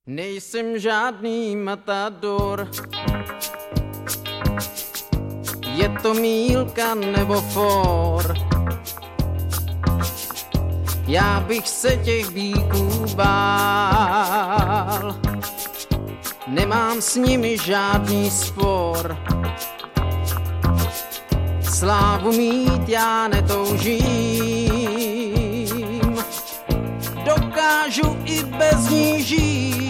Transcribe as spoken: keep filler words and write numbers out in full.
Nejsem žádný matador, je to Mílka nebo For. Já bych se těch bíků bál, nemám s nimi žádný spor. Slávu mít já netoužím, dokážu i bez ní žít.